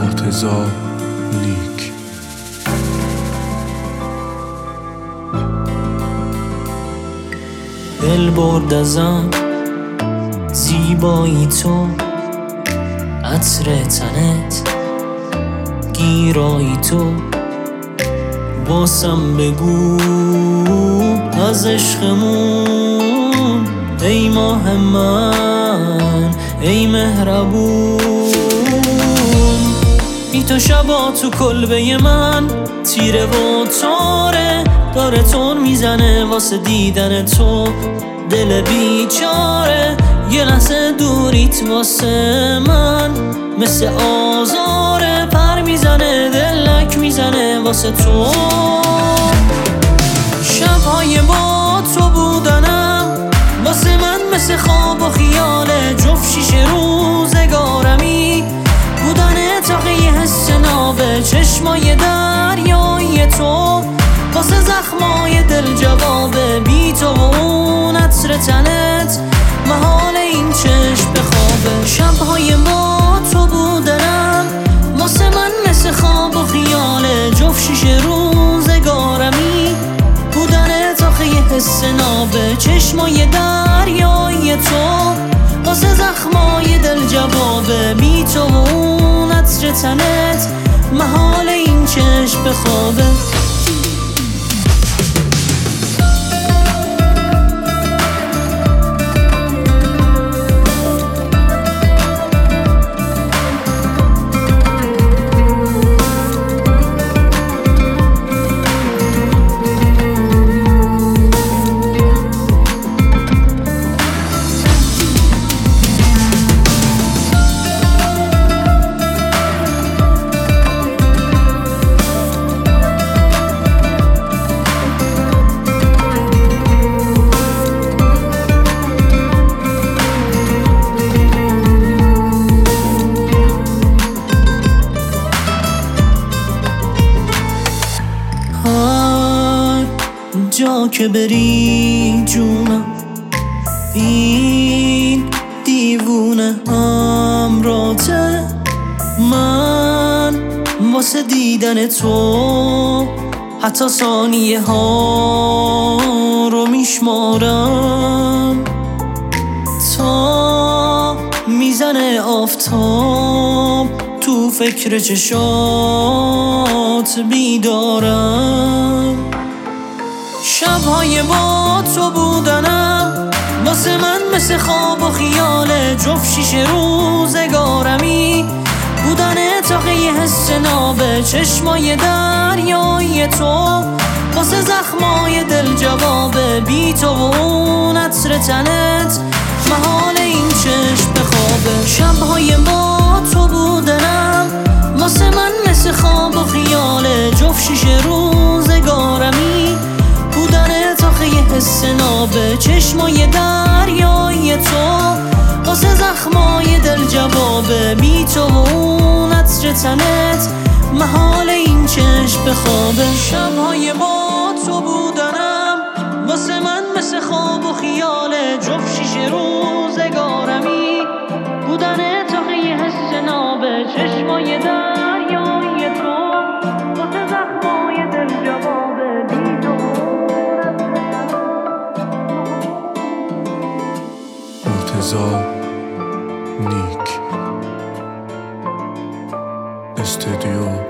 مرتضی نیک. دل برد ازم زیبایی تو، عطر تنت گیرایی تو. باسم بگو از عشقمون، ای ماه من ای مهربون. بی تو شبا تو کلبه من تیره و تاره، داره تون میزنه واسه دیدن تو دل بیچاره. یه لحظه دوریت واسه من مثل آزاره، پر میزنه دلک میزنه واسه تو. شبهای با تو بودنم واسه من مثل خواب و خیاله، جفت شیشه روزگارمی بودن تاقه یه حس نابه. چشمای دریای تو واسه زخمای دل جوابه، بی تو و اون عطر تنت محال این چشم بخوابه. شبهای با تو بودنم واسه من مثل خواب و خیاله، جفت شیشه روزگارمی بودن تاقه یه حس نابه. چشمای دریای تو واسه زخمای دل جوابه، بی تو و اون عطر تنت محال این چشم بخوابه. جا که بری جونم این دیوونه همراته، من واسه دیدن تو حتی ثانیه ها رو میشمارم. تا میزنه آفتاب تو فکر چشات بیدارم. شبهای با تو بودنم واسه من مثل خواب و خیاله، جفت شیشه روزگارمی بودن تاقه یه حس نابه. چشمای دریای تو واسه زخمای دل جوابه، بی تو و اون عطر تنت محال این چشم بخوابه. شبهای با تو بودنم واسه من مثل خواب و خیاله، جفت شیشه روزگارمی بودن تاقه یه حس نابه. چشمای دریای تو واسه زخمای دل جوابه، بی تو و اون عطر تنت محال این چشم بخوابه. شبهای با تو بودنم واسه من مثل خواب و خیاله، جفت شیشه روزگارمی بودن تاقه یه حس نابه. چشمای دریای تو واسه زخمای دل جوابه، بی تو مرتضی نیک. استودیو